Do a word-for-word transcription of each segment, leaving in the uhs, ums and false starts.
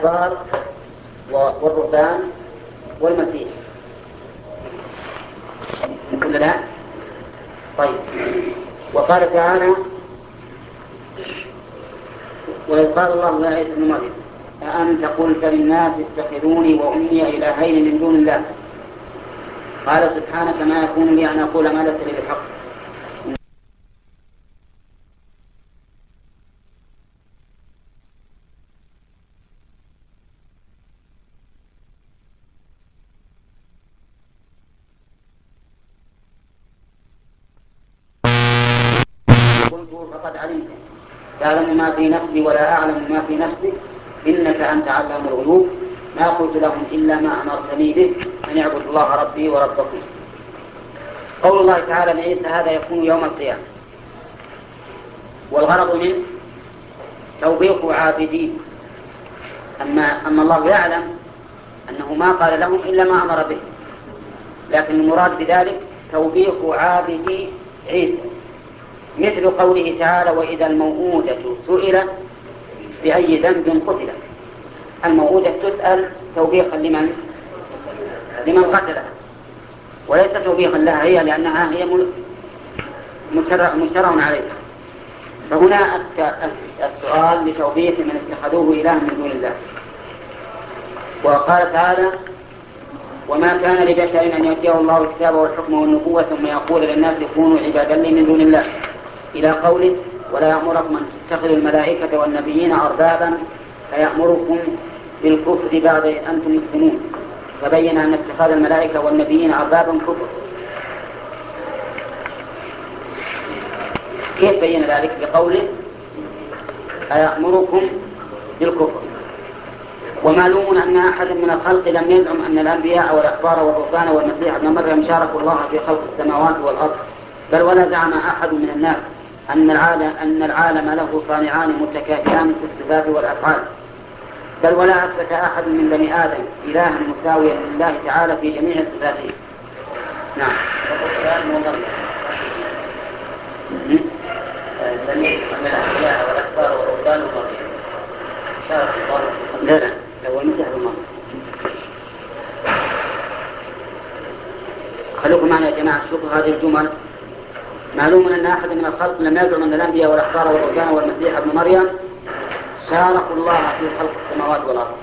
الأحبار والرهبان والمسيح، كل لا. طيب، وقال تعالى: وإذ قال الله يا عيسى ابن مريم أأنت قلت للناس اتخذوني وأمي إلهين من دون الله؟ قال سبحانك ما يكون لي أن أقول ما ليس لي بحق. قلت فقد علمت تعلم ما في نفسي ولا أعلم ما في نفسك إنك أنت علام الغيوب ما قلت لهم إلا ما أمرتني به أن اعبدوا الله ربي وربكم. قول الله تعالى لعيسى هذا يكون يوم القيامة، والغرض منه توبيخ عابدين. أما, أما الله يعلم أنه ما قال لهم إلا ما أمر به، لكن المراد بذلك توبيخ عابدي عيسى، مثل قوله تعالى: وإذا الموءودة سئلت بأي ذنب قتلت. الموءودة تسأل توبيخا لمن؟ لمن قتلها، وليس توبيخا لها هي، لأنها هي مشترع عليها. فهنا السؤال لتوبيخ من اتخذوه إله من دون الله. وقال تعالى: وما كان لبشر أن يؤتيه الله الكتاب والحكم والنبوة ثم يقول للناس كونوا عبادا لي من دون الله، إلى قوله: ولا يأمركم أن تتخذوا الملائكة والنبيين أربابا فيأمركم بالكفر بعد إذ أنتم مسلمون. فبين أن اتخاذ الملائكة والنبيين أربابا كفر. كيف بين ذلك؟ بقوله: أيأمركم بالكفر. ومعلوم أن أحد من الخلق لم يزعم أن الأنبياء والأحبار والرهبان والمسيح ابن مريم شاركوا الله في خلق السماوات والأرض، بل ولا زعم أحد من الناس أن العالم, أن العالم له صانعان متكافئان في الصفات والأفعال، بل ولا أثبت أحد من بني آدم إلها مساويا لله تعالى في جميع صفاته. نعم. لم يزعم أن الأنبياء والأحبار والرهبان والمسيح شاركوا الله. لا لا هو المسيح ابن مريم. خلوكم معنا يا جماعة، شوفوا هذه الجمل. معلوم أن أحد من الخلق لم يزعم أن الأنبياء والأحبار والرهبان والمسيح ابن مريم شاركوا الله في خلق السماوات والأرض.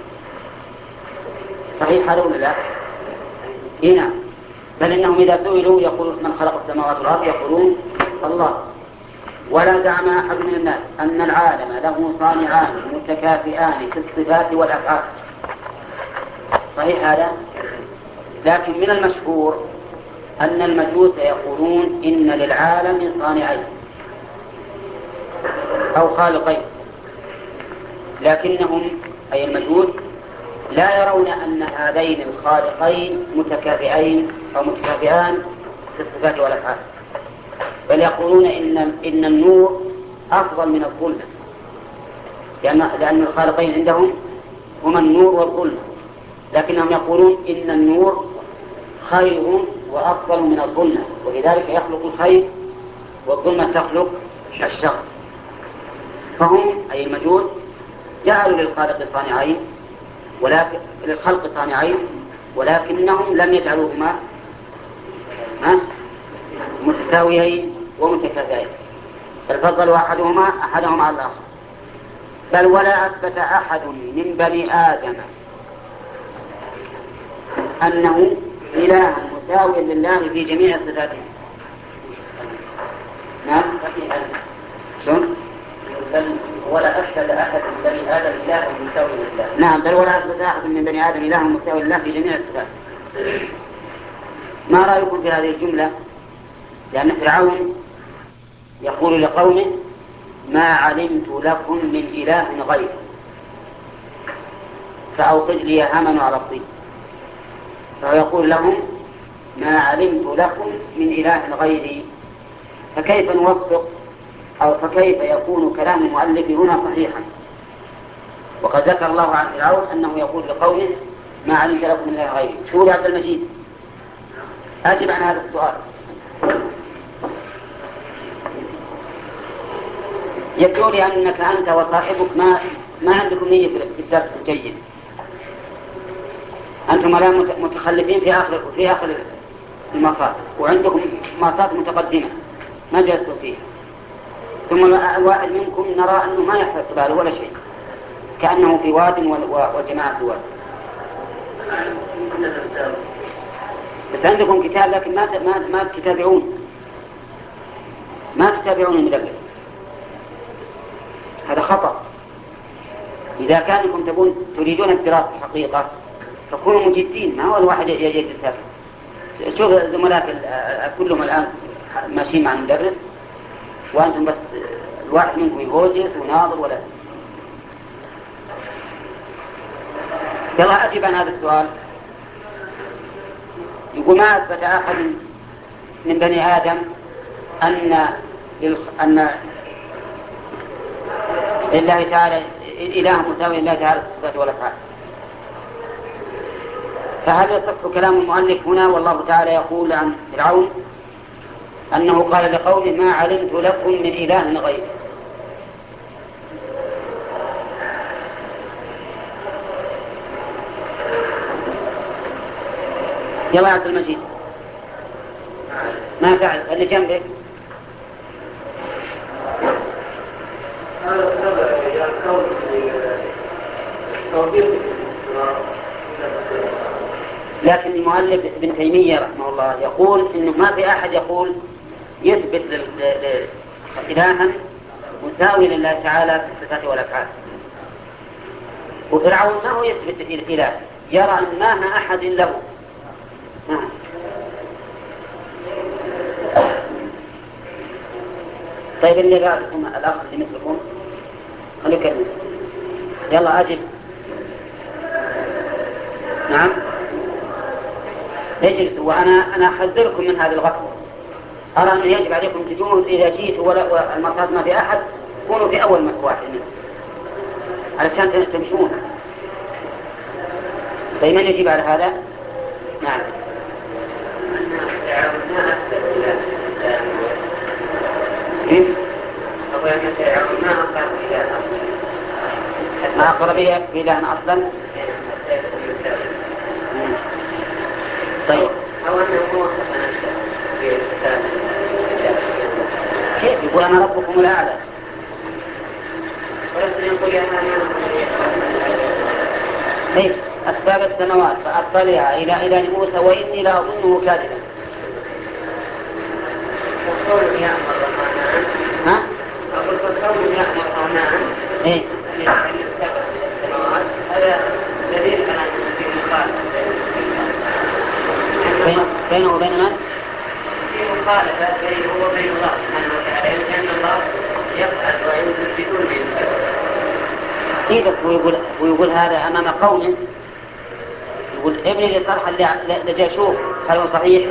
صحيح هذا ولا لا؟ هنا بل إنهم إذا سئلوا يقولون من خلق السماوات والأرض يقولون الله. ولا زعم أحد من الناس أن العالم له صانعان متكافئان في الصفات والأفعال. صحيح هذا؟ لكن من المشهور أن المجوس يقولون إن للعالم صانعين أو خالقين، لكنهم أي المجوس لا يرون أن هذين الخالقين متكافئين أو متكافئان في الصفات والأفعال، بل يقولون إن, إن النور أفضل من الظلمة، لأن, لأن الخالقين عندهم هما النور والظلمة، لكنهم يقولون إن النور خير وأفضل من الظلمة، ولذلك يخلق الخير والظلمة تخلق الشر. فهم أي المجوس جعلوا للخالق صانعين ولكن للخلق صانعين، ولكنهم لم يجعلوهما متساويين ومتكافئين، بل فضلوا أحدهما أحدهما على الآخر. بل ولا أثبت أحد من بني آدم أنه إله مساوي لله في جميع صفاته. نعم. شون؟ بل ولا أثبت أحد من بني آدم إله مساوي لله. نعم، بل ولا أثبت أحد من بني آدم إله مساوي لله في جميع الصفات. ما رأيكم في هذه الجملة؟ لأن فرعون يقول لقومه: ما علمت لكم من إله غير فأوقد لي هامان على الطين. فهو يقول لهم: ما علمت لكم من إله غيري. فكيف نوفق أو فكيف يكون كلام المؤلف هنا صحيحا، وقد ذكر الله عن فرعون أنه يقول لقومه: ما علمت لكم من إله غيري. شو يا عبد المجيد؟ أجب عن هذا السؤال. يبدو لي أنك أنت وصاحبك ما ما عندكم نية في الدرس الجيد. أنتم لا متخلفين في آخر في آخر المصاف، وعندكم مصاف متقدمة ما جلسوا فيها، ثم الواحد منكم نرى أنه ما يحفظ باله ولا شيء، كأنه في واد وجماعة في واد. بس عندكم كتاب لكن ما ما ما تتابعون ما تتابعون المدرس، هذا خطأ. إذا كانكم تبون تريدون الدراسة حقيقة فكونوا مجدين، ما هو الواحد يجلس يسافر. شوف زملائك كلهم الآن ماشيين مع المدرس، وأنتم بس الواحد منكم يهوجس وناظر ولا. يلا أجيب عن هذا السؤال. يقول ما أثبت أحد من بني آدم أن أن لله تعالى إله مساوي لله تعالى في الصفات والأفعال، فهل يصح كلام المؤلف هنا والله تعالى يقول عن فرعون أنه قال لقومه ما علمت لكم من إله غيري؟ يلا يا عبد المجيد ما تعرف اللي جنبك. لكن المؤلف ابن تيمية رحمه الله يقول إنه ما في أحد يقول يثبت إلها مساوي لله تعالى في الصفات والأفعال، وفرعون ما هو يثبت الإله، يرى أن ما أحد له. نعم. طيب اللي قالكم الأخ اللي مثلكم خلوا كلمة. يلا أجب. نعم اجلسوا، وأنا أنا أحذركم من هذه الغفلة. أرى أنه يجب عليكم تجون إذا جيتوا ولا المصاد ما في أحد كونوا في أول واحد منه علشان تمشون. طيب من يجيب على هذا؟ نعم. ما أقرب إلى أصلا. طيب أو أنه موصف نفسه كيف يقول أنا ربكم الأعلى؟ ولكن يقول يا طيب أسباب السماوات فأطلع إلى إله موسى وإني لا أظنه كاذبا. وقول يأمر الرحمن. ها؟ أقول فقول يأمر الرحمن. إيه؟ السماوات هذا دليل على في مخالفة بينه وبين من؟ في مخالفة بينه وبين الله سبحانه وتعالى، لأن الله يفعل وينزل بدون ما يسأل. إذا ويقول ويقول هذا أمام قوم، يقول ابني لي صرحا لجي أشوف هل هو صحيح؟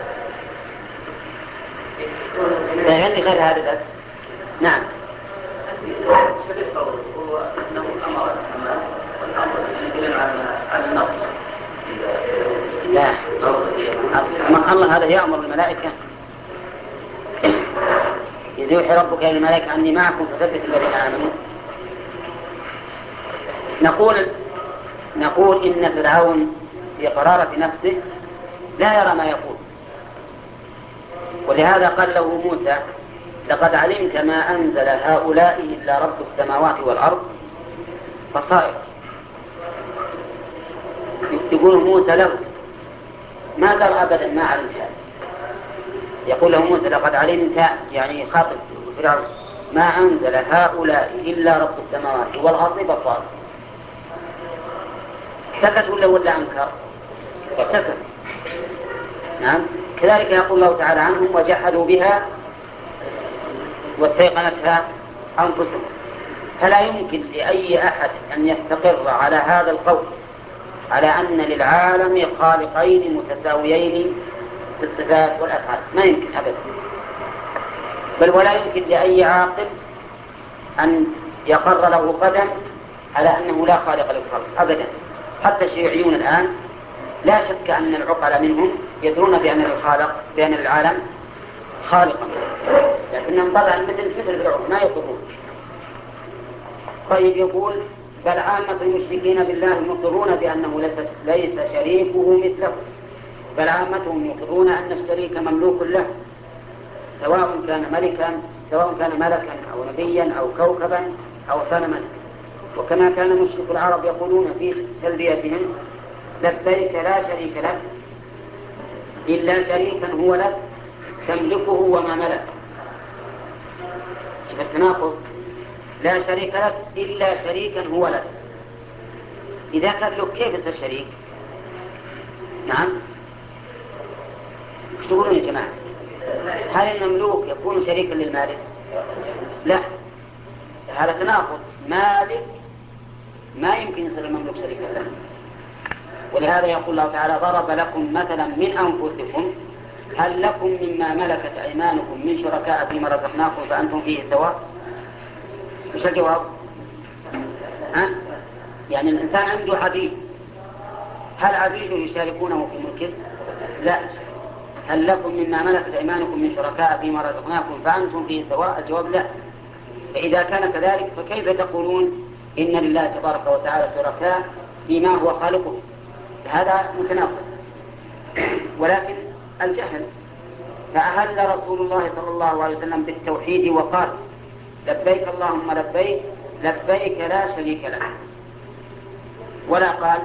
لا عندي غير هذا بس. نعم. هو أنه أمر السماء والأمر يدل على النقص. لا الله هذا يأمر الملائكة إذ يوحي ربك إلى الملائكة أني معكم فثبتوا الذين آمنوا. نقول نقول إن فرعون في قرارة نفسه لا يرى ما يقول، ولهذا قال له موسى لقد علمت ما أنزل هؤلاء إلا رب السماوات والأرض بصائر. يقول موسى له ما قال أبدا ما علمت هذا، يقول له موسى لقد علمت يعني خاطب فرعون ما أنزل هؤلاء إلا رب السماوات والأرض بصائر. سكت ولا ولا أنكر؟ سكت. نعم. كذلك يقول الله تعالى عنهم وجحدوا بها واستيقنتها أنفسهم. فلا يمكن لأي أحد أن يستقر على هذا القول على أن للعالم خالقين متساويين في الصفات والأفعال، ما يمكن أبدا. بل ولا يمكن لأي عاقل أن يقر له قدم على أنه لا خالق للخلق أبدا. حتى الشيوعيون الآن لا شك أن العقل منهم يدرون بأن الخالق بأن العالم خالقا، لكنهم طبعا مثل مثل فرعون ما يقرون. طيب يقول بل عامة المشركين بالله مقرون بأنه ليس شريكه مثله، بل عامتهم يقرون أن الشريك مملوك له، سواء كان ملكا سواء كان ملكا أو نبيا أو كوكبا أو صنما. وكما كان مشرك العرب يقولون في تلبيتهم: لبيك لا شريك لك إلا شريكا هو لك تملكه وما ملك. شوف التناقض، لا شريك لك إلا شريكا هو لك. إذا كان له كيف يصير شريك؟ نعم، ايش تقولون يا جماعة؟ هل المملوك يكون شريكا للمالك؟ لا، هذا تناقض. مالك ما يمكن يصير المملوك شريكا له. ولهذا يقول الله تعالى: ضرب لكم مثلا من أنفسكم هل لكم مما ملكت أيمانكم من شركاء فيما رزقناكم فأنتم فيه سواء. مش الجواب؟ ها؟ يعني الإنسان عنده عبيد، هل عبيده يشاركونه في ملكه؟ لا. هل لكم مما ملكت أيمانكم من شركاء فيما رزقناكم فأنتم فيه سواء؟ الجواب لا. فإذا كان كذلك فكيف تقولون إن لله تبارك وتعالى شركاء فيما هو خالقه؟ هذا متناقض. ولكن الجهل. فأهل رسول الله صلى الله عليه وسلم بالتوحيد وقال: لبيك اللهم لبيك لبيك لا شريك لك، ولا قال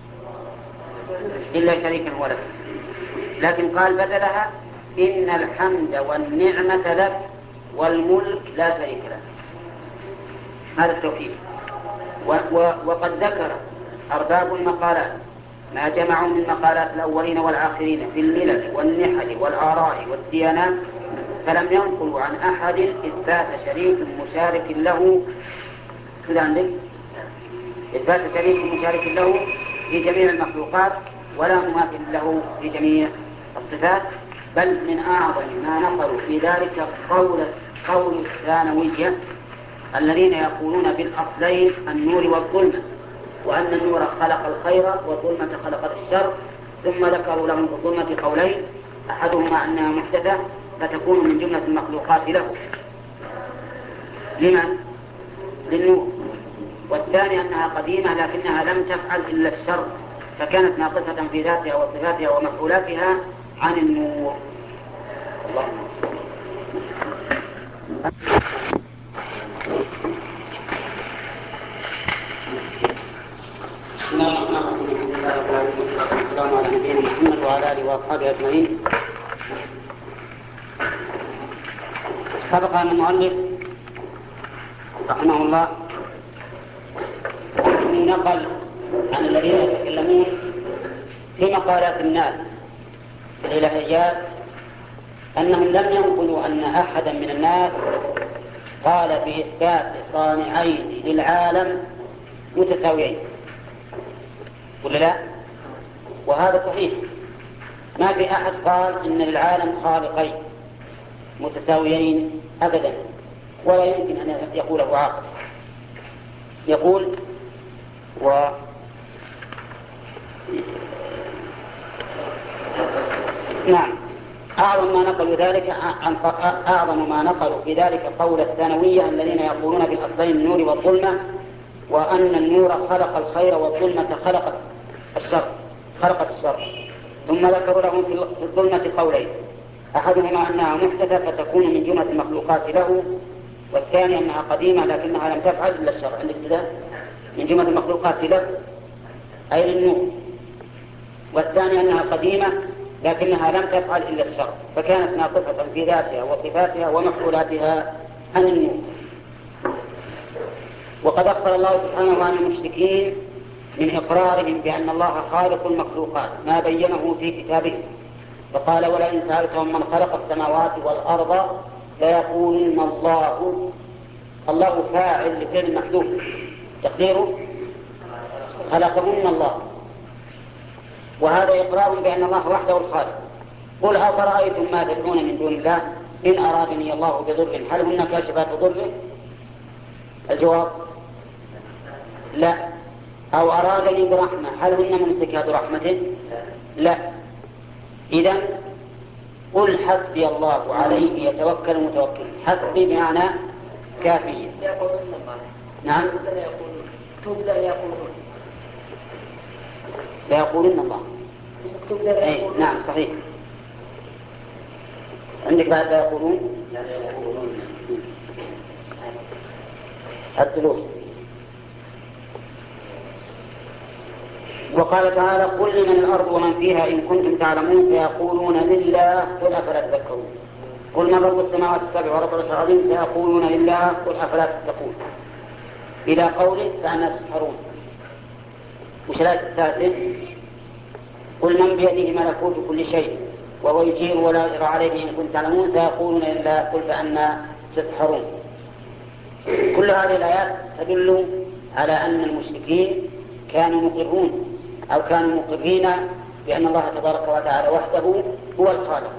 إلا شريكا هو لك، لكن قال بدلها: إن الحمد والنعمة لك والملك لا شريك لك. هذا التوحيد. وقد ذكر أرباب المقالات ما جمعوا من مقالات الأولين والآخرين في الملل والنحل والآراء والديانات، فلم ينقلوا عن أحد إثبات شريك مشارك له كذا عندك إثبات شريك مشارك له في جميع المخلوقات ولا مماثل له في جميع الصفات. بل من أعظم ما نقلوا في ذلك قول قول الثانوية الذين يقولون بالأصلين النور والظلمة، وأن النور خلق الخير والظلمة خلقت الشر، ثم ذكروا لهم في الظلمة قولين: أحدهما أنها محدثة فتكون من جملة المخلوقات له لمن؟ للنور. والثاني أنها قديمة لكنها لم تفعل إلا الشر فكانت ناقصة في ذاتها وصفاتها ومفعولاتها عن النور. الله. السلام على نبينا محمد وعلى آله وأصحابه أجمعين. سبق أن المؤلف رحمه الله نقل عن الذين يتكلمون في مقالات الناس في الإلهيات أنهم لم ينقلوا أن أحدا من الناس قال بإثبات صانعين للعالم متساويين، ولا لا؟ وهذا صحيح، ما في أحد قال إن للعالم خالقين متساويين أبدا، ولا يمكن أن يقوله عاقل. يقول و نعم أعظم ما نقلوا ذلك أعظم ما نقلوا في ذلك قول الثانوية الذين يقولون بالأصلين النور والظلمة، وأن النور خلق الخير والظلمة خلقت الشر خلقت الشر ثم ذكروا لهم في الظلمة قولين: أحدهما أنها محدثة فتكون من جملة المخلوقات له، والثاني أنها قديمة لكنها لم تفعل إلا الشر. عند ابتداء من جملة المخلوقات له أي للنور، والثاني أنها قديمة لكنها لم تفعل إلا الشر فكانت ناقصة في ذاتها وصفاتها ومفعولاتها عن النور. وقد أخبر الله سبحانه عن المشركين من إقرارهم بأن الله خالق المخلوقات ما بينه في كتابه، فقال: ولئن سألتهم من خلق السماوات والأرض ليقولن الله. الله فاعل لفعل محذوف تقديره خلقهن الله، وهذا إقرار بأن الله وحده الخالق. قل أفرأيتم ما تدعون من دون الله إن أرادني الله بضر هل هن كاشفات ضره؟ الجواب: لا. أو أرادني برحمة هل هن ممسكات رحمته؟ لا. إذن قل حسبي الله عليه يتوكل المتوكل. حسبي بمعنى كافي. نعم. مكتوب لا يقولون لا يقولون الله. مكتوب لا يقولون. أي نعم صحيح. عندك بعد لا يقولون لا يقولون الثلوث. وقال تعالى قل لمن الأرض ومن فيها إن كنتم تعلمون سيقولون لله قل أفلا تذكرون. قل من رب السماوات السبع ورب العرش العظيم سيقولون لله قل أفلا تتقون إلى قوله فأنا تسحرون. وش الآية الثالثة؟ قل من بيده ملكوت كل شيء وهو يجير ولا يجرى عليه إن كنتم تعلمون سيقولون لله قل فأنا تسحرون. كل هذه الآيات تدل على أن المشركين كانوا مقرون أو كانوا مقرين بأن الله تبارك وتعالى وحده هو الخالق.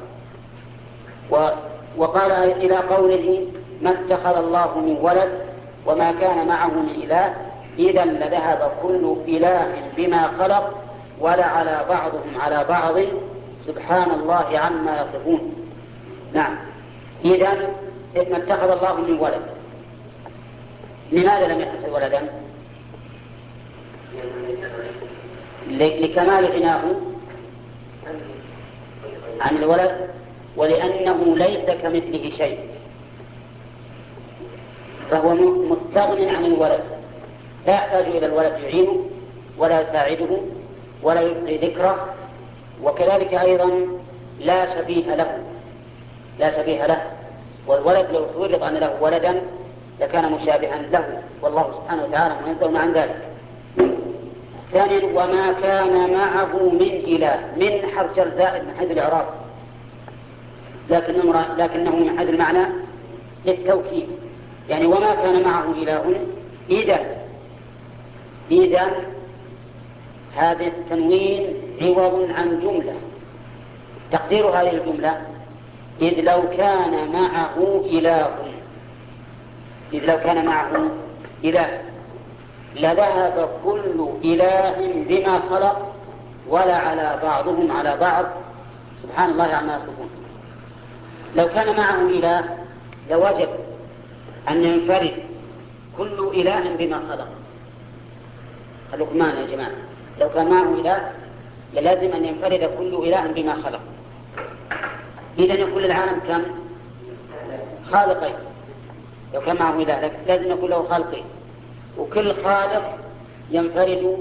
وقال إلى قوله ما اتخذ الله من ولد وما كان معه من إله إذا لذهب كل إله بما خلق ولعلى بعضهم على بعض سبحان الله عما يصفون. نعم إذا ما اتخذ الله من ولد. لماذا لم يتخذ ولدا؟ لكمال غناه عن الولد ولأنه ليس كمثله شيء فهو مستغن عن الولد لا يحتاج إلى الولد يعينه ولا يساعده ولا يبقي ذكره وكذلك أيضا لا شبيه له لا شبيه له والولد لو فرض أن له ولدا لكان مشابها له والله سبحانه وتعالى منزه عن ذلك. ثانيا وما كان معه من إله من حرف جر زائد من حيث الإعراب لكنه, لكنه من حيث المعنى للتوكيد يعني وما كان معه إله إذا إذا هذا التنوين عوض عن جملة تقدير هذه الجملة إذ لو كان معه إله إذ لو كان معه إله لذهب كل إله بما خلق ولا على بعضهم على بعض سبحان الله عما يصفون. لو كان معه إله لوجب أن ينفرد كل إله بما خلق. خلوكم معنا يا جماعة لو كان معه إله للازم أن ينفرد كل إله بما خلق. إذن يكون العالم كم خالقين لو كان معه إله لازم يكون له خالقين وكل خالق ينفرد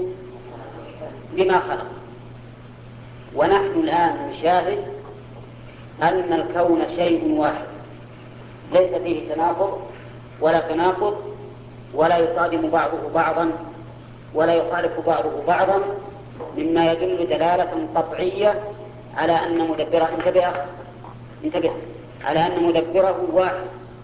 بما خلق. ونحن الآن نشاهد أن الكون شيء واحد ليس فيه تناقض ولا تناقض ولا يصادم بعضه بعضا ولا يخالف بعضه بعضا مما يدل دلالة قطعية على أن مدبره انتبه انتبه على أن مدبره واحد.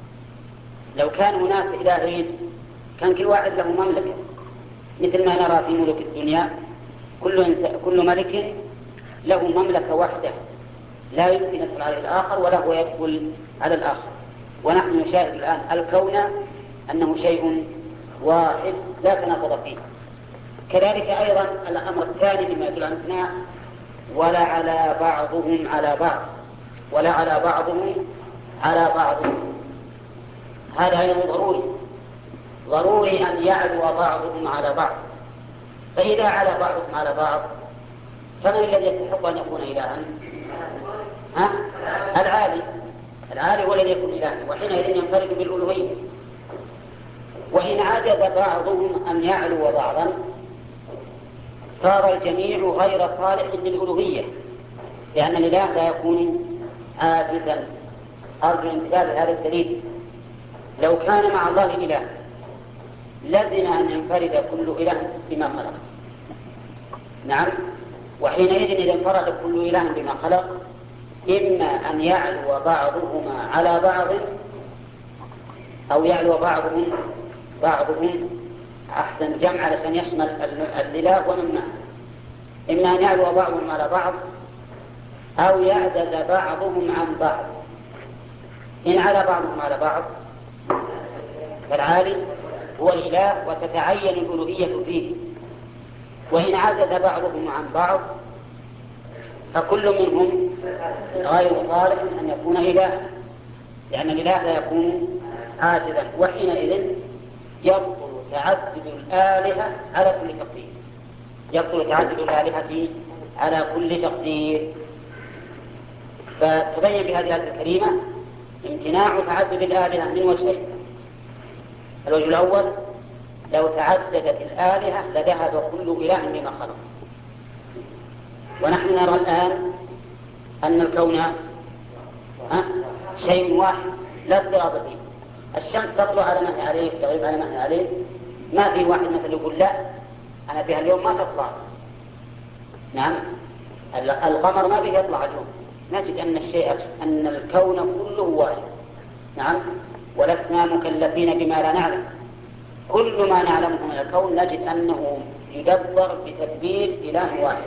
لو كان هناك إلهين كان كل واحد له مملكة مثل ما نرى في ملوك الدنيا كل, كل ملك له مملكة واحدة لا يمكن يدخل عليه الآخر ولا هو يدخل على الآخر. ونحن نشاهد الآن الكون أنه شيء واحد لا تناقض فيه. كذلك أيضا الأمر الثاني مما يدل على الامتناع ولا على بعضهم على بعض ولا على بعضهم على بعض. هذا أيضا ضروري ضروري أن يعلو بعضهم على بعض. فإذا على بعضهم على بعض فمن الذي يستحق أن يكون إلها؟ ها؟ العالي العالي هو الذي يكون إلها وحينئذ ينفرد بالألوهية. وإن عجز بعضهم أن يعلو بعضا صار الجميع غير صالح للألوهية لأن الإله لا يكون عاجزا. أرجو انتباه هذا الدليل. لو كان مع الله إله لازم أن ينفرد كل إله بما خلق. نعم وحينئذ إذا انفرد كل إله بما خلق إما أن يعلو بعضهما على بعض أو يعلو بعضهم بعضهم أحسن جمع علشان يشمل الإله ومن معه. إما أن يعلو بعضهم على بعض أو يعدل بعضهم عن بعض. إن على بعضهم على بعض فالعالي هو الإله وتتعين الألوهية فيه. وإن عدد بعضهم عن بعض فكل منهم غير صالح أن يكون إله لأن الإله لا يكون عاجزا. وحينئذ يبطل تعدد الآلهة على كل تقدير. يبطل تعدد الآلهة على كل تقدير. فتبين بهذه الآية الكريمة امتناع تعدد الآلهة من وجهين. الوجه الأول: لو تعددت الآلهة لذهب كل إله بما خلق. ونحن نرى الآن أن الكون شيء واحد لا اضطراب فيه. الشمس تطلع على ما هي عليه، تغيب على ما هي عليه. ما في واحد مثل يقول لا أنا بها اليوم ما تطلع. نعم، القمر ما به يطلع اليوم. نجد أن الشيء أن الكون كله واحد. نعم، ولسنا مكلفين بما لا نعلم. كل ما نعلمه من الكون نجد أنه يدبر بتدبير إله واحد.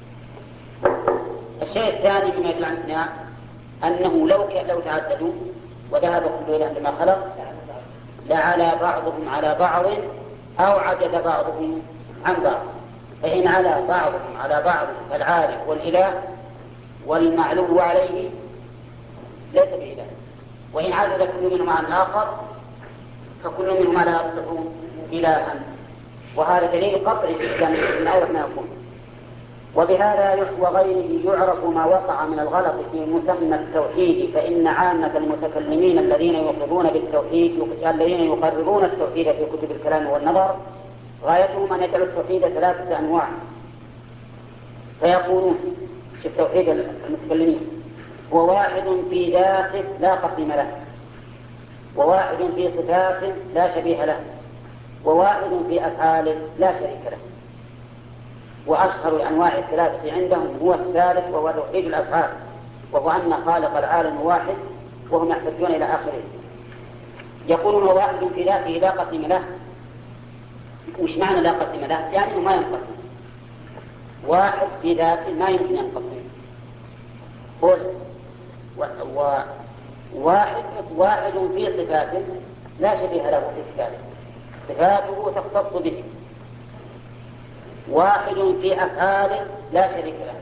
الشيء الثاني مما يدل عن أنه لو لو تعددوا وذهب كل إله بما خلق لعلى بعضهم على بعض أو عجز بعضهم عن بعض. فإن على بعضهم على بعض فالعالم والإله والمعلوم عليه ليس بإله، وإن عجز كل منهم عن الآخر فكل منهم لا يصلح إلها. وهذا دليل قطعي جدا من أول ما يكون. وبهذا وغيره يعرف ما وقع من الغلط في مسمى التوحيد. فإن عامة المتكلمين الذين يقرون بالتوحيد الذين يقررون التوحيد في كتب الكلام والنظر غايتهم أن يجعلوا التوحيد ثلاثة أنواع. فيقولون في التوحيد المتكلمين: هو واحد في ذاته لا قسم له، وواحد في صفاته لا شبيه له، وواحد في أفعاله لا شريك له. وأشهر الأنواع الثلاثة عندهم هو الثالث وهو توحيد الأفعال، وهو أن خالق العالم واحد، وهم يحتجون إلى آخره. يقولون واحد في ذاته لا قسم له. وش معنى لا قسم له؟ يعني ما ينقسم. واحد في ذاته ما يمكن ينقسم. قل وواحد واحد في صفاته لا شبيه له في صفاته، صفاته تختص به. واحد في أفعاله لا شريك له،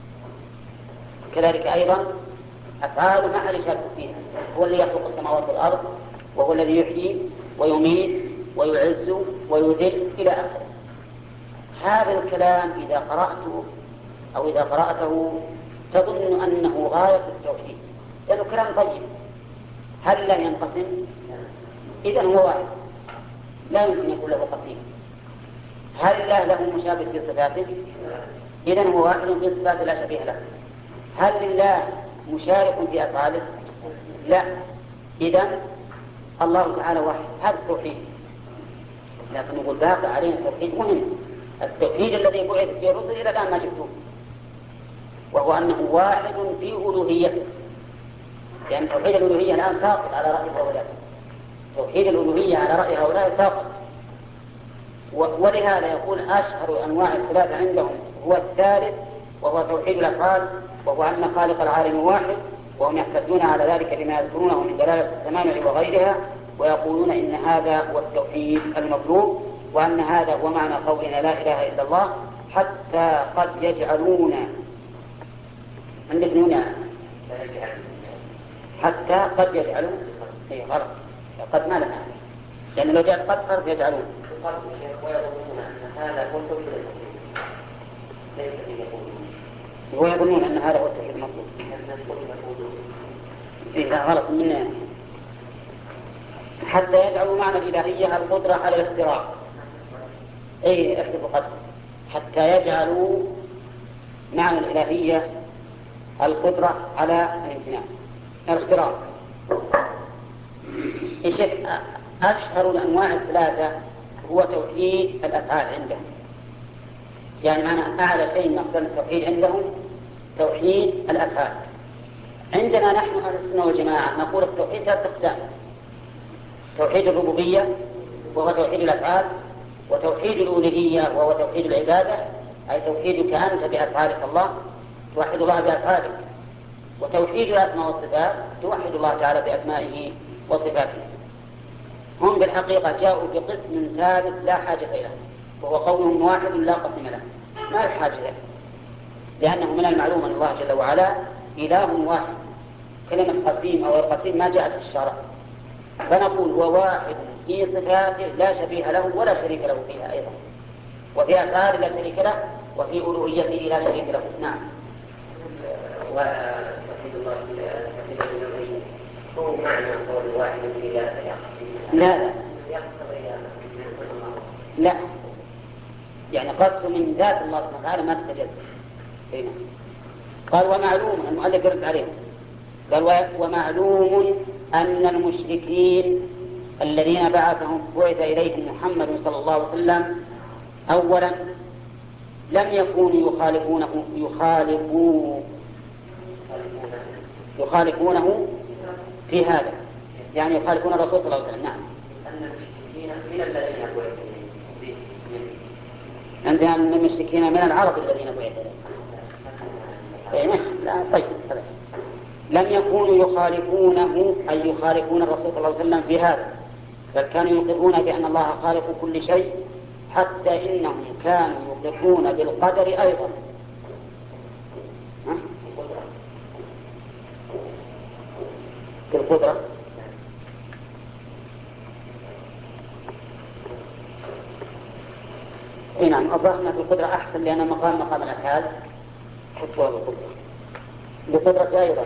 كذلك أيضا أفعاله ما حد يشارك فيها. هو الذي يخلق السماوات والأرض، وهو الذي يحيي ويميت ويعز ويذل إلى آخره. هذا الكلام إذا قرأته أو إذا قرأته تظن أنه غاية التوحيد، لأنه كلام طيب. هل لا ينقسم؟ إذن هو واحد لا يمكن يكون له قسيم. هل الله له مشابه في صفاته؟ إذن هو واحد في صفاته لا شبيه له. هل لله مشارك في أفعاله؟ لا. إذن الله تعالى واحد. هذا التوحيد. لكن نقول باقي علينا التوحيد مهم، التوحيد الذي بعث في الرسل إلى الآن ما جبتوه، وهو أنه واحد في ألوهيته. لأن يعني توحيد الألوهية الآن ساقط على رأي هؤلاء. توحيد الألوهية على رأي هؤلاء ساقط. ولهذا يقول أشهر أنواع الثلاثة عندهم هو الثالث وهو توحيد الأفعال، وهو أن خالق العالم واحد، وهم يحتجون على ذلك بما يذكرونه من دلالة التمامع وغيرها، ويقولون إن هذا هو التوحيد المطلوب، وأن هذا هو معنى قولنا لا إله إلا الله. حتى قد يجعلون عندك نون حتى قد يجعلون اي غلط، قد ما لها، لأن لو جاءت قد صارت يجعلون. ويظنون أن هذا هو التوحيد المطلوب. لا غلط مننا. حتى يجعلوا معنى الإلهية القدرة على الاختراع. أي احذفوا قد. حتى يجعلوا معنى الإلهية القدرة على الامتناع الاختراع. أشهر الأنواع الثلاثة هو توحيد الأفعال عندهم. يعني معنى أعلى شيء من أقسام التوحيد عندهم توحيد الأفعال. عندنا نحن أهل السنة والجماعة نقول التوحيد ثلاث أقسام: توحيد الربوبية وهو توحيد الأفعال، وتوحيد الألوهية وهو توحيد العبادة، أي توحيدك أنت بأفعالك الله، توحد الله بأفعالك. وتوحيد الأسماء والصفات توحد الله تعالى بأسمائه وصفاته. هم بالحقيقة جاءوا بقسم ثالث لا حاجة إليه، وهو قولهم واحد لا قسم له، ما الحاجة له، لأنه من المعلوم أن الله جل وعلا إله واحد. كلمة قسيم أو القسيم ما جاءت في الشرع، فنقول هو واحد في صفاته لا شبيه له ولا شريك له فيها أيضا، وفي أفعاله لا شريك له، وفي ألوهيته لا شريك له. نعم. وتوحيد الله توحيد الألوهية هو معنى قول واحد في ذاته. لا لا لا، يعني قصد من ذات الله سبحانه وتعالى ما تتجدد. قال ومعلوم، المؤلف يرد عليه قال ومعلوم أن المشركين الذين بعثهم بعث إليهم محمد صلى الله عليه وسلم أولا لم يكونوا يخالفونه يخالفون يخالفونه في هذا، يعني يخالفون الرسول صلى الله عليه وسلم. نعم. أن المشركين من الذين بعث عندنا أن المشركين من العرب الذين بعث إليهم. لا طيب هذا لم يكونوا يخالفونه أي يخالفون الرسول صلى الله عليه وسلم في هذا، بل كانوا يقرون بأن الله خالق كل شيء، حتى إنهم كانوا يقرون بالقدر أيضا. بالقدرة اي نعم، أظهرنا في القدرة أحسن لأن مقام مقام الأفعال خطوة بالقدرة بقدرة أيضا.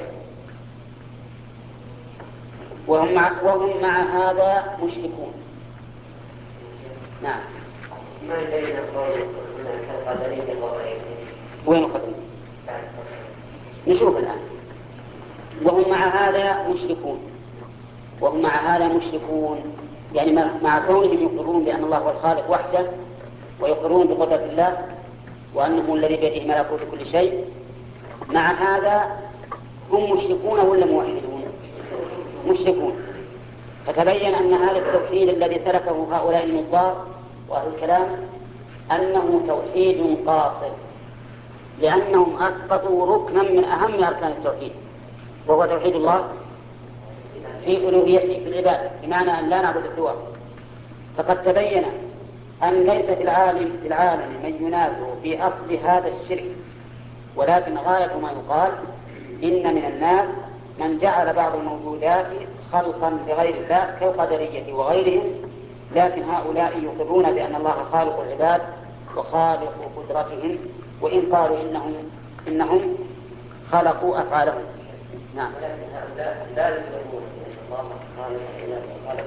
وهم مع, وهم مع هذا مشركون. نعم. ما بين قول القدرية وغيره. وين القدرية؟ نشوف الآن. وهم مع هذا مشركون، وهم مع هذا مشركون يعني مع كونهم يقرون بأن الله هو الخالق وحده، ويقرون بقدرة الله وأنه الذي بيده ملكوت كل شيء، مع هذا هم مشركون ولا موحدون؟ مشركون. فتبين أن هذا التوحيد الذي تركه هؤلاء النظار وأهل الكلام أنه توحيد قاصر، لأنهم أسقطوا ركنا من أهم أركان التوحيد، وهو توحيد الله في ألوهيته في العبادة، بمعنى أن لا نعبد سواه. فقد تبين أن ليس في العالم في العالم من ينازع في أصل هذا الشرك، ولكن غاية ما يقال إن من الناس من جعل بعض الموجودات خلقا لغير الله كالقدرية وغيرهم، لكن هؤلاء يقرون بأن الله خالق العباد وخالق قدرتهم، وإن قالوا إنهم إنهم خلقوا أفعالهم. نعم. ولكن هؤلاء لا يقرون بأن الله خالق العباد وخالق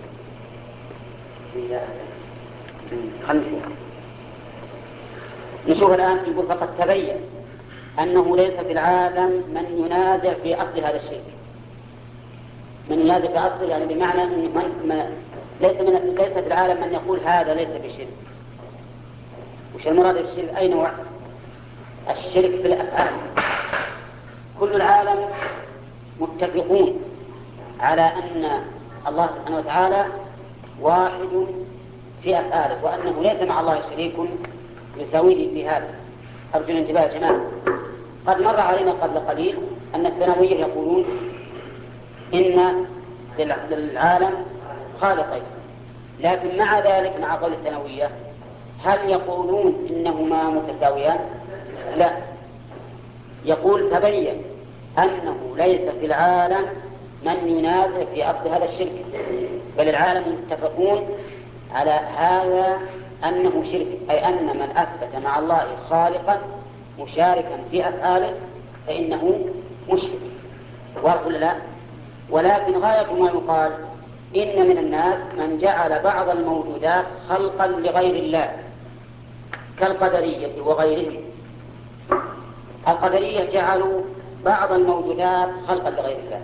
قدرتهم. خلنا نشوف الآن. يقول فقد تبين أنه ليس في العالم من ينازع في أصل هذا الشيء. من ينازع في أصل يعني بمعنى أن من من ليس, من ليس في العالم من يقول هذا ليس بشرك. وش المراد بالشرك؟ أي نوع؟ الشرك في الأفعال. كل العالم متفقون على أن الله سبحانه وتعالى واحد في أفعاله، وأنه ليس مع الله شريك يساويه في هذا. أرجو الانتباه يا جماعة. قد مر علينا قبل قليل أن الثانوية يقولون إن للعالم خالقين، لكن مع ذلك مع قول الثانوية هل يقولون إنهما متساويان؟ لا. يقول تبين أنه ليس في العالم من ينازع في أصل هذا الشرك، بل العالم متفقون على هذا أنه شرك، أي أن من أثبت مع الله خالقا مشاركا في أفعاله فإنه مشرك. واضح ولا لا؟ ولكن غاية ما يقال إن من الناس من جعل بعض الموجودات خلقا لغير الله كالقدرية وغيرهم. القدرية جعلوا بعض الموجودات خلقا لغير الله،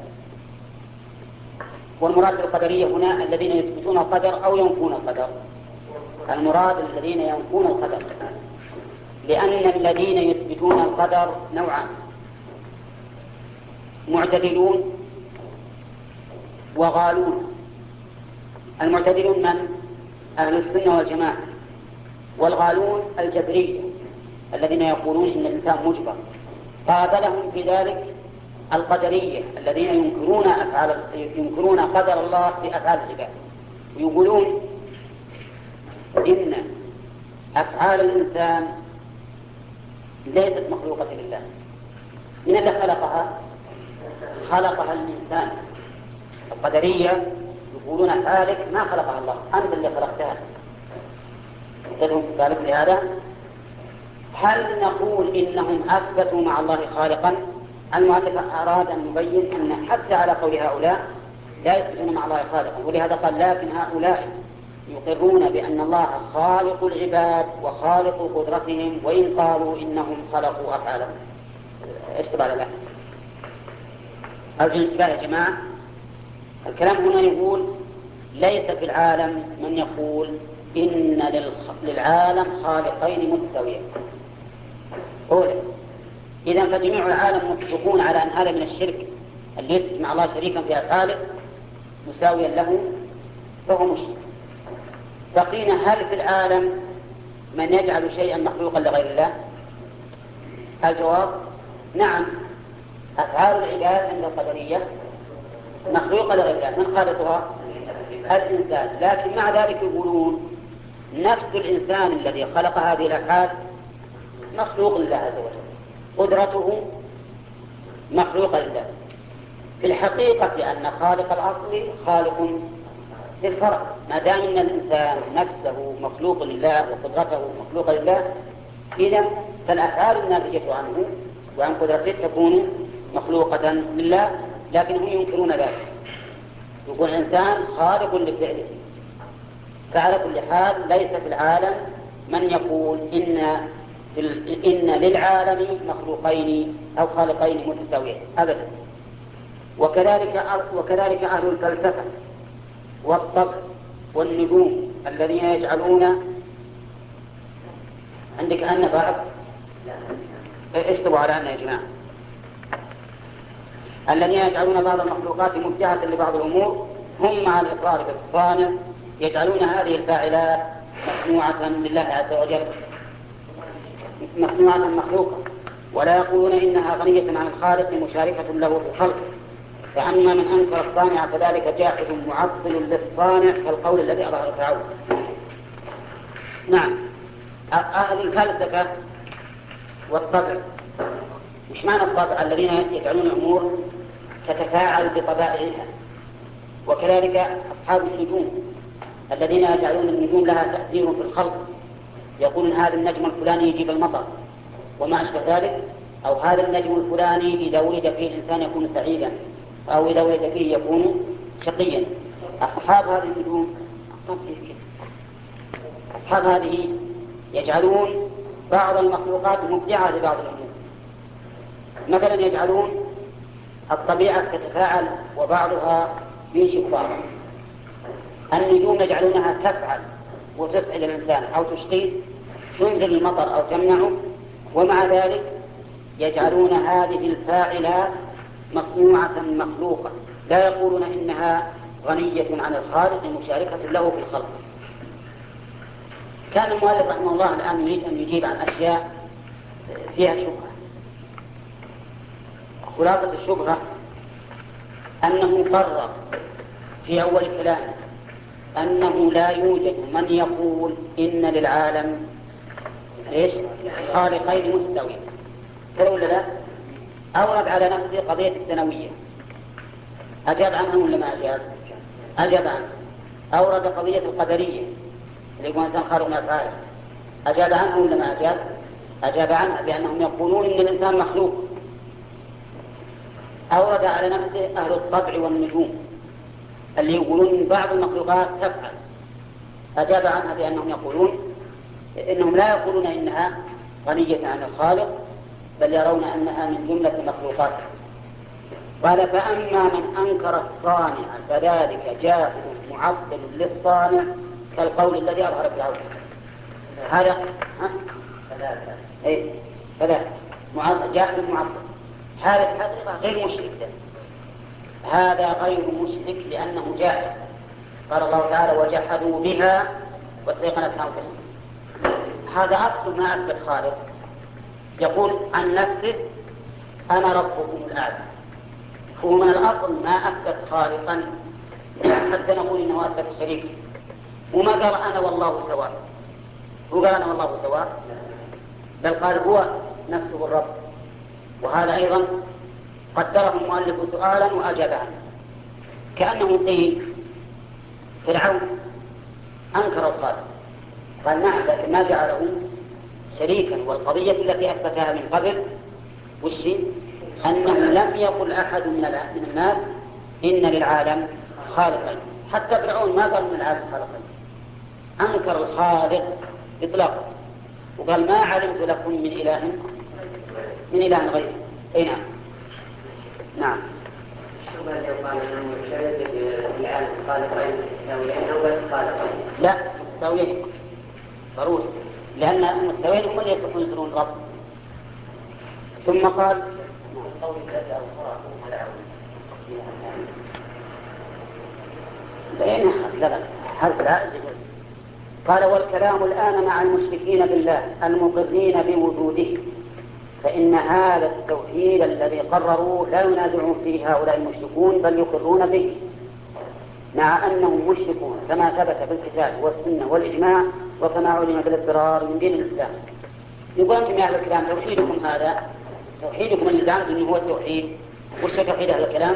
والمراد بالقدرية هنا الذين يثبتون القدر أو ينفون القدر. المراد الذين ينفون القدر، لأن الذين يثبتون القدر نوعان: معتدلون وغالون. المعتدلون من؟ أهل السنة والجماعة. والغالون الجبرية الذين يقولون إن الإنسان مجبر. قابلهم في ذلك القدرية الذين ينكرون أفعال ينكرون قدر الله في أفعال العباد، ويقولون إن أفعال الإنسان ليست مخلوقة لله. من الذي خلقها؟ خلقها الإنسان. القدرية يقولون خالق ما خلقها الله، أنت اللي خلقتها. تدهم ذلك لهذا. هل نقول إنهم أثبتوا مع الله خالقا؟ المؤلف أراد أن يبين أن حتى على قول هؤلاء لا يثبتون مع الله خالقا، ولهذا قال لكن هؤلاء يقرون بأن الله خالق العباد وخالق قدرتهم، وإن قالوا إنهم خلقوا أفعالهم. ايش تبع له؟ الانتباه يا جماعة، الكلام هنا يقول ليس في العالم من يقول إن للعالم خالقين متساويين. أولا إذا فجميع العالم متفقون على أن هذا من الشرك اللي يثبت مع الله شريكا في أفعاله مساويا له فهو مشرك. بقينا هل في العالم من يجعل شيئا مخلوقا لغير الله؟ الجواب نعم، أفعال العباد عند القدرية مخلوقة لغير الله، من خالقها؟ الإنسان. لكن مع ذلك يقولون نفس الإنسان الذي خلق هذه الأفعال مخلوق لله عز وجل، قدرته مخلوقة لله. في الحقيقة أن خالق الأصل خالق للفرع، ما دام أن الإنسان نفسه مخلوق لله وقدرته مخلوقة لله، إذا فالأفعال الناتجة عنه وعن قدرته تكون مخلوقة لله، لكن هم ينكرون ذلك، يقول الإنسان خالق لفعله. فعلى كل حال ليس في العالم من يقول إن إن للعالم مخلوقين أو خالقين متساويين أبدا. وكذلك وكذلك أهل الفلسفة والطب والنجوم الذين يجعلون عندك أن بعض اشتبوا على أن يا جماعة الذين يجعلون بعض المخلوقات مبدعة لبعض الأمور، هم مع الإقرار بالصانع يجعلون هذه الفاعلات مصنوعة لله عز وجل، مصنوعة مخلوقة، ولا يقولون إنها غنية عن الخالق مشاركة له في الخلق. فأما من أنكر الصانع فذلك جاحد معطل للصانع كالقول الذي أظهر فرعون. نعم، أهل الفلسفة والطبع، مش معنى الطبع؟ الذين يجعلون الأمور تتفاعل بطبائعها. وكذلك أصحاب النجوم الذين يجعلون النجوم لها تأثير في الخلق، يقولون هذا النجم الفلاني يجيب المطر وما أشبه ذلك، أو هذا النجم الفلاني إذا ولد فيه الإنسان يكون سعيدا، أو إذا ولد فيه يكون شقيا. أصحاب هذه النجوم أصحاب هذه يجعلون بعض المخلوقات مبدعة لبعض الأمور. مثلا يجعلون الطبيعة تتفاعل وبعضها ينشئ بعضا. النجوم يجعلونها تفعل وتسعد الإنسان أو تشقيه، تنزل المطر أو تمنعه، ومع ذلك يجعلون هذه الفاعلات مصنوعة مخلوقة، لا يقولون إنها غنية عن الخالق مشاركة له في الخلق. كان المؤلف رحمه الله الآن يريد أن يجيب عن أشياء فيها شبهة. خلاصة الشبهة أنه قرر في أول كلامه أنه لا يوجد من يقول إن للعالم إيش؟ خالقين مستويين، ولا لا؟ أورد على نفسه قضية الثانوية، أجاب عنها ولا ما أجاب؟ أجاب عنها. أورد قضية القدرية اللي يقول الإنسان خالق من أفعاله، أجاب عنها ولا ما أجاب؟ أجاب عنها بأنهم يقولون إن الإنسان مخلوق. أورد على نفسه أهل الطبع والنجوم اللي يقولون إن بعض المخلوقات تفعل، أجاب عنها بأنهم يقولون إنهم لا يقولون إنها غنية عن الخالق، بل يرون أنها من جملة المخلوقات. قال فأما من أنكر الصانع فذلك جاهل معطل للصانع كالقول الذي أظهر فرعون. هذا ثلاثة أي ثلاثة جاهل معطل. هذا الحقيقة غير مشرك، هذا غير مشرك لأنه جاهل. قال الله تعالى وجحدوا بها واستيقنتها أنفسهم. هذا أصل ما أثبت خالق، يقول عن نفسه أنا ربكم الأعلى. هو من الأصل ما أثبت خالقا حتى نقول إنه أثبت الشريك، وما قال أنا والله سواء. هو قال أنا والله سواء، بل قال هو نفسه الرب. وهذا أيضا قدره المؤلف سؤالا وأجاب عنه، كأنه قيل فرعون أنكر الخالق، قال نعم لكن ما جعله شريكا. والقضية التي أثبتها من قبل وش أنه لم يقل أحد من الناس إن للعالم خالقين، حتى فرعون ما قال من العالم خالقين، أنكر الخالق إطلاقا وقال ما علمت لكم من إله من إله غيره. أي نعم. نعم. شو قال لو قال أنه شريك العالم خالقين مستويين أو غير خالقين؟ لا مستويين ضروري، لأن المستويين هم اللي يصلحون يصيرون رب. ثم قال بين لا لا حرف العائد. قال والكلام الآن مع المشركين بالله المقرين بوجوده، فإن هذا التوحيد الذي قرروا لا ينازعون فيه هؤلاء المشركون بل يقرون به، مع أنهم مشركون كما ثبت بالكتاب والسنة والإجماع وكما علم بالاضطرار من دين الإسلام. يقول أنتم يا أهل الكلام توحيدكم هذا توحيدكم اللي زعمتم أنه هو التوحيد، وش توحيد أهل الكلام؟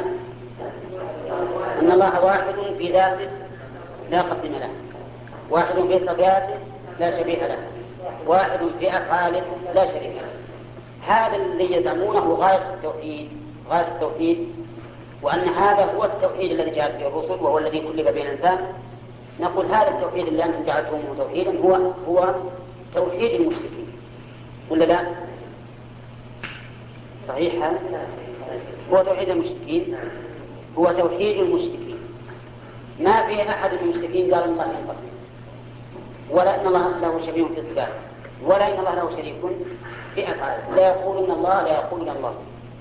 أن الله واحد في ذاته لا قسم له، واحد في صفاته لا شبيه له، واحد في أفعاله لا شريك له. هذا الذي يزعمونه غاية التوحيد، غاية التوحيد، وأن هذا هو التوحيد الذي جاءت به الرسل وهو الذي كلف به الإنسان. نقول هذا التوحيد اللي أنتم جعلتموه توحيدا هو هو توحيد المشركين ولا لا؟ صحيح هذا؟ هو توحيد المشركين، هو توحيد المشركين. ما في أحد من المشركين قال الله ينقسم، ولا إن الله له شبيه في الصفات، ولا إن الله له شريك في أفعاله، لا يقولون الله لا يقولون الله.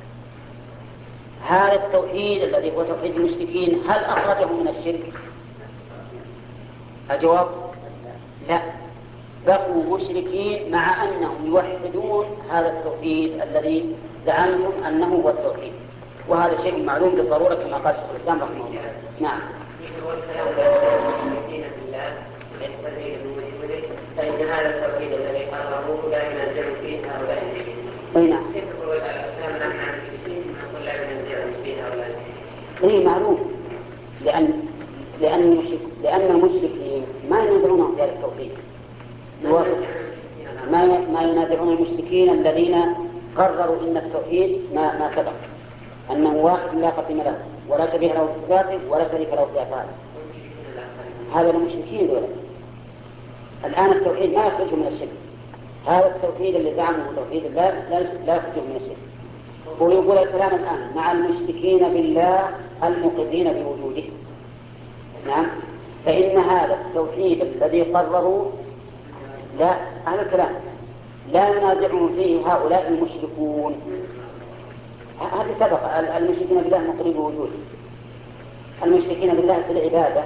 هذا التوحيد الذي هو توحيد المشركين هل أخرجهم من الشرك؟ الجواب لا، بقوا مشركين مع أنهم يوحدون هذا التوحيد الذي زعمتم أنه هو التوحيد، وهذا شيء معلوم بالضرورة كما قال شيخ الإسلام رحمه الله. نعم. فإن هذا التوحيد الذي قرروه لا ينازع فيه هؤلاء أي نعم. كيف تقول الكلام عن المشركين نقول لا ينازع فيه هؤلاء؟ أي معلوم، لأن لأن المشرك لأن المشركين ما ينازعون في هذا التوحيد، ما ما ينازعون المشركين الذين قرروا إن التوحيد ما ما سبق أنه واحد لا قسم له ولا شبيه له في صفاته ولا شريك له في أفعاله. هذا المشركين دول. الآن التوحيد ما يخرجه من الشرك، هذا التوحيد اللي زعمه توحيد الله لا يخرجه من الشرك. ويقول الكلام الآن مع المشركين بالله المقرين بوجوده. نعم. فإن هذا التوحيد الذي قرروا لا هذا الكلام لا ينازعون فيه هؤلاء المشركون. هذا سبق المشركين بالله المقرين بوجوده، المشركين بالله في العبادة.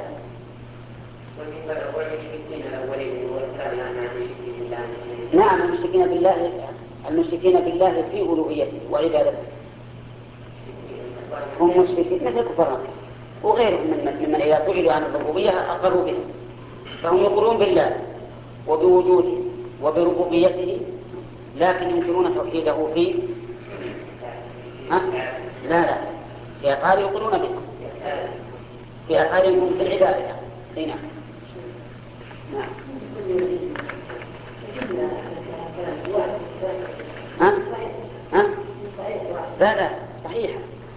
نعم المشركين بالله المشركين بالله في ألوهيته وعبادته هم مشركين مثل الكفار وغيرهم من ممن إذا سئلوا عن الربوبية أقروا به، فهم يقولون بالله وبوجوده وبربوبيته لكن ينكرون توحيده في ها؟ لا لا في أفعال يقولون به، في أفعالهم في العبادة. نعم. نعم. ها؟ ها؟ لا لا صحيح،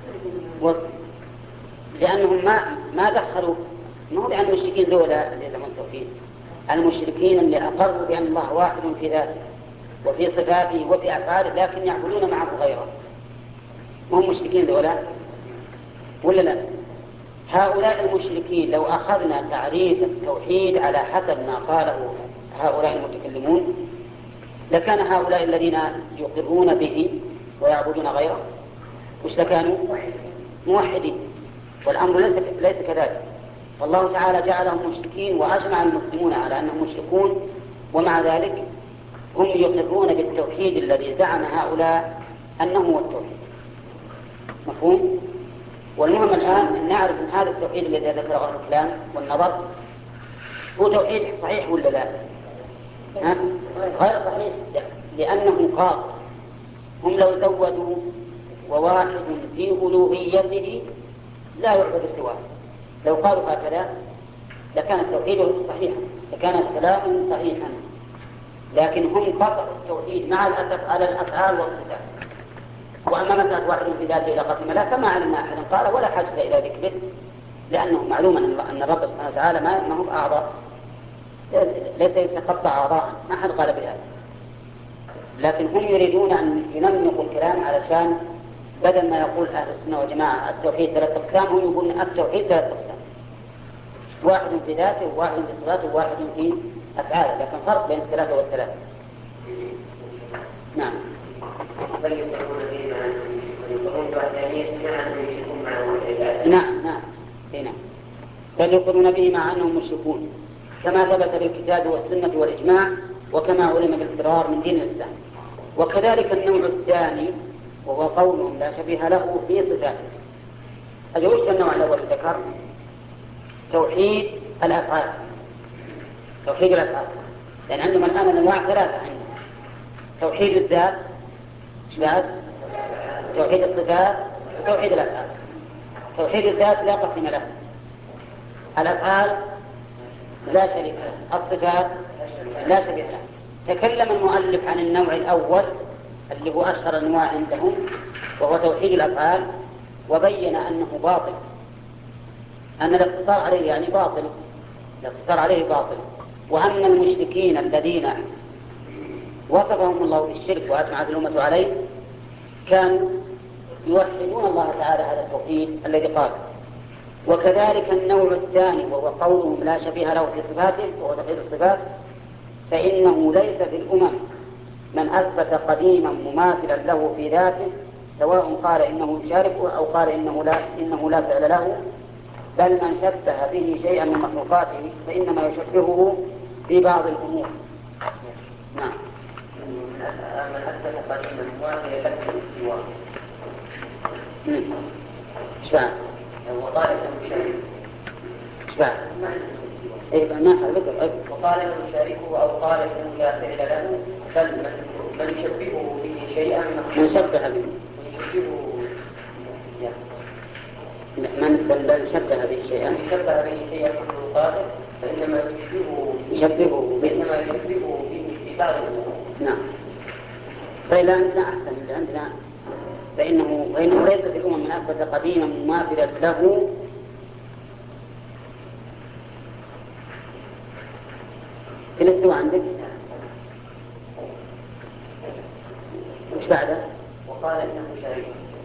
لأنهم ما ما دخلوا، ما هو لأن المشركين ذولا اللي يزعمون التوحيد، المشركين اللي أقروا بأن الله واحد في ذاته وفي صفاته وفي أفعاله لكن يعبدون معه غيره، هم مشركين ذولا ولا لا؟ هؤلاء المشركين لو أخذنا تعريف التوحيد على حسب ما قاله هؤلاء المتكلمون لكان هؤلاء الذين يقرون به ويعبدون غيره وش لكانوا؟ موحدين، والأمر ليس ليس كذلك. فالله تعالى جعلهم مشركين وأجمع المسلمون على أنهم مشركون، ومع ذلك هم يقرون بالتوحيد الذي زعم هؤلاء أنه هو التوحيد. مفهوم؟ والمهم الآن أن نعرف أن هذا التوحيد الذي ذكره الكلام والنظر هو توحيد صحيح ولا لا؟ ها؟ غير صحيح، لأنه قال هم لو زودوا وواحد في ألوهيته لا يعبد سواه، لو قالوا هكذا لكان التوحيد صحيحا، لكان كلام صحيحا، لكن هم قطعوا التوحيد مع الأسف على الأفعال والصفات. وأما مسألة واحد في ذاته إلى قسم لا، فما علمنا أحدا قال ولا حاجة إلى ذكره، لأنه معلوم أن الرب سبحانه وتعالى ما هو أعضاء، ليس يتقطع أعضاء، ما حد قال بهذا. لكن هم يريدون أن ينمقوا الكلام علشان بدل ما يقول أهل السنة والجماعة التوحيد ثلاث أقسام، هم يقولون التوحيد ثلاث أقسام، واحد في ذاته وواحد في صفاته وواحد في أفعاله، لكن فرق بين الثلاثة والثلاثة. نعم. بل يقرون به مع يقرون بوحدانية مع أنهم يشركون معه العبادة. نعم نعم نعم. بل يقرون به مع أنهم مشركون كما ثبت بالكتاب والسنة والإجماع، وكما علم بالاضطرار من دين الإسلام. وكذلك النوع الثاني وهو قولهم لا شبيه له في صفاته. هذا وش النوع الأول ذكر؟ توحيد الأفعال، توحيد الأفعال، لأن عندهم الآن أنواع ثلاثة عندهم: توحيد الذات، توحيد الصفات، وتوحيد الأفعال. توحيد الذات لا قسم له، الأفعال لا شريك له، الصفات لا شبيه له. تكلم المؤلف عن النوع الأول اللي هو أشهر الأنواع عندهم، وهو توحيد الأفعال، وبين أنه باطل، أن الاقتصار عليه يعني باطل، الاقتصار عليه باطل. وأن المشركين الذين وصفهم الله بالشرك وأجمعت الأمة عليه كانوا يوحدون الله تعالى هذا التوحيد الذي قال. وكذلك النوع الثاني وهو قولهم لا شبيه له في صفاته وهو توحيد الصفات، فإنه ليس في الأمم من أثبت قديما مماثلا له في ذاته، سواء قال إنه يشاركه أو قال إنه لا, إنه لا فعل له، بل من شبه به شيئا من مخلوقاته فإنما يشبهه في بعض الأمور. نعم. من أثبت قديما مماثلا له في الاستواء. شبه. وقال إنه يشاركه. شبه. إيه ما حلو. وقال إنه يشاركه أو قال إنه لا فعل له، بل من يشبهه به شيئا من شبه به. من بل شبه به شيئا. من شبه به شيئا من مخلوقاته فإنما يشبهه يشبهه به. فإنما يشبهه به في بعض الأمور. نعم. فإذا عندنا أحسن عندنا فإنه فإنه ليس في الأمم من أثبت قديما مماثلا له في الاستواء. عندك وش بعده؟ وقال إنه شريك.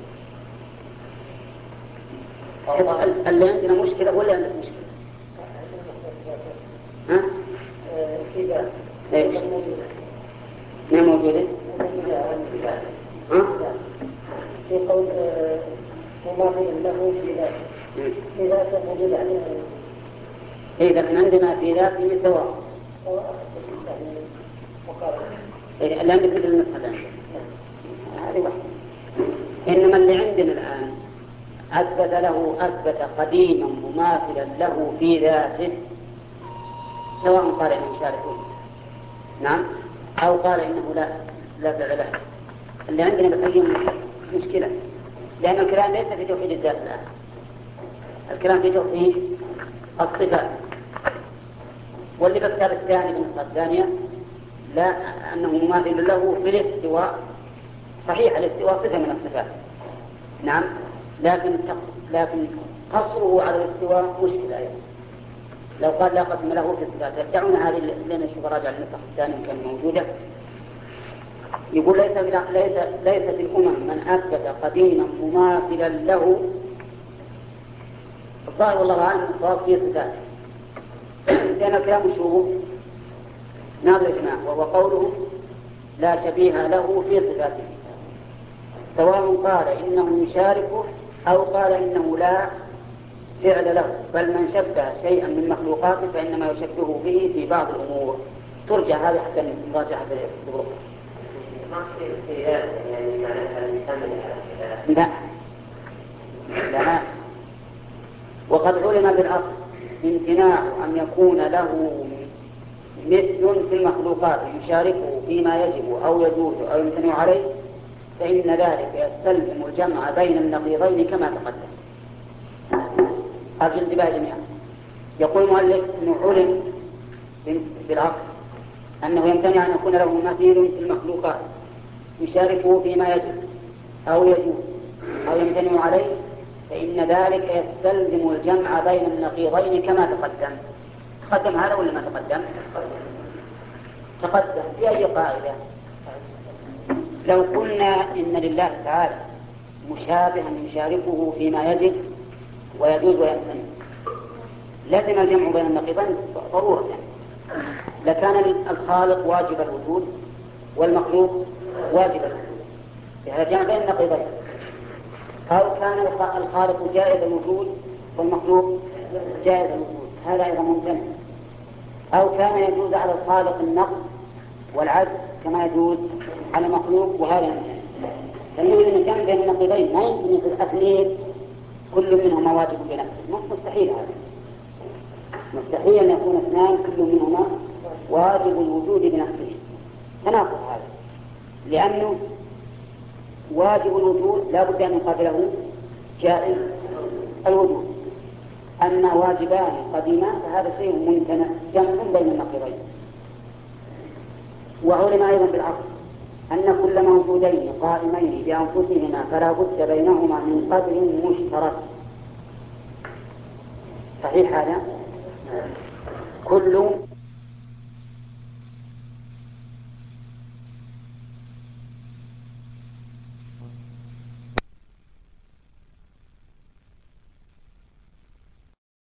اللي عندنا مشكلة ولا عندك مشكلة؟ ها؟ كذا. إيش؟ ما موجودة؟ ها؟ في قول مماثل له في ذاته. في ذاته موجود عليه. إذا كان عندنا في ذاته سواء. سواء يعني مقارنة. إيه اللي عندك مثل النسخة اللي عندك. هذه واحدة. إنما اللي عندنا الآن أثبت له أثبت قديما مماثلا له في ذاته، سواء قال إنه يشاركه نعم أو قال إنه لا لا فعل له. اللي عندنا بقي مشكلة، لأن الكلام ليس في توحيد الذات الآن، الكلام في توحيد الصفات. واللي بالكتاب الثاني بالنسخة الثانية لا أنه مماثل له في الاستواء. صحيح الاستواء صفة من الصفات نعم، لكن لكن قصره على الاستواء مشكلة أيضا. لو قال لا قسم له في الصفات يدعون هذه لنا نشوف راجع النسخ الثاني كان موجودة. يقول ليس ليس ليس في الأمم من أثبت قديما مماثلا له. الظاهر والله أعلم الصواب في صفاته، لأن الكلام مشهور ناظر يا جماعة، وهو قوله لا شبيه له في صفاته، سواء قال إنه يشاركه أو قال إنه لا فعل له، بل من شبه شيئا من مخلوقاته فإنما يشبهه به في بعض الأمور. ترجع هذه حتى نراجع في الظروف. ما في يعني معناها الإنسان لا لا. وقد علم بالأصل امتناع أن يكون له مثل في المخلوقات يشاركه فيما يجب أو يجوز أو يمتنع عليه، فإن ذلك يستلزم الجمع بين النقيضين كما تقدم. أرجو الانتباه جميعا. يقول المؤلف انه علم بالعقل انه يمتنع ان يكون له مثيل في المخلوقات يشاركه فيما يجب او يجوز او يمتنع عليه، فان ذلك يستلزم الجمع بين النقيضين كما تقدم. تقدم هذا ولا ما تقدم؟ تقدم. في اي قاعده؟ لو قلنا ان لله تعالى مشابها يشاركه فيما يجب ويجوز ويمتنع لازم الجمع بين النقيضين ضرورة، لكان الخالق واجب الوجود والمخلوق واجب الوجود، هذا جمع بين النقيضين. أو كان الخالق جائز الوجود والمخلوق جائز الوجود، هذا أيضا ممتنع. أو كان يجوز على الخالق النقص والعجز كما يجوز على المخلوق، وهذا ممتنع. فنقول ان الجمع بين النقيضين ما يمكن في الاثنين كل منهما واجب بنفسه، مستحيل هذا، مستحيل ان يكون اثنان كل منهما واجب الوجود بنفسه، تناقض هذا، لانه واجب الوجود لا بد ان يقابله جائز الوجود، اما واجبان قديمان فهذا شيء ممتنع، جمع بين النقيضين. وعلم ايضا بالعقل أن كل موجودين قائمين بأنفسهما فلا بد بينهما من قدر مشترك. صحيح هذا؟ كل